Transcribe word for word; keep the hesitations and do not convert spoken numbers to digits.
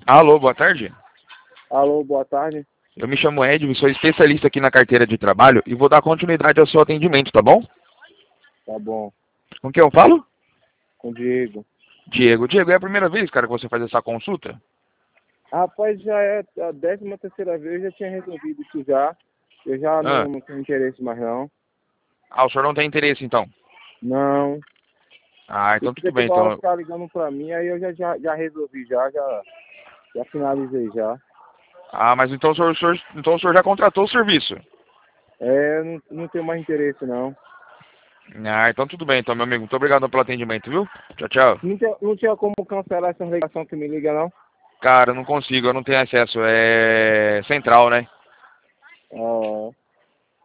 Alô, boa tarde. Alô, boa tarde. Eu me chamo Edson, sou especialista aqui na carteira de trabalho e vou dar continuidade ao seu atendimento, tá bom? Tá bom. Com quem eu falo? Com o Diego. Diego. Diego, é a primeira vez, cara, que você faz essa consulta? Rapaz, já é a décima terceira vez, eu já tinha resolvido isso já. Eu já Ah, não, não tenho interesse mais não. ah, o senhor não tem interesse, então? Não. Ah, E então tudo porque bem, toda hora então. ficar ligando pra mim, aí eu já, já, já resolvi já, já, já finalizei já. Ah, mas então o senhor, o senhor- então o senhor já contratou o serviço? É, não, não tenho mais interesse não. Ah, então tudo bem, então, meu amigo. Muito obrigado pelo atendimento, viu? Tchau, tchau. Não tinha, não tinha como cancelar essa ligação que me liga não? Cara, eu não consigo, eu não tenho acesso. É central, né? Ó.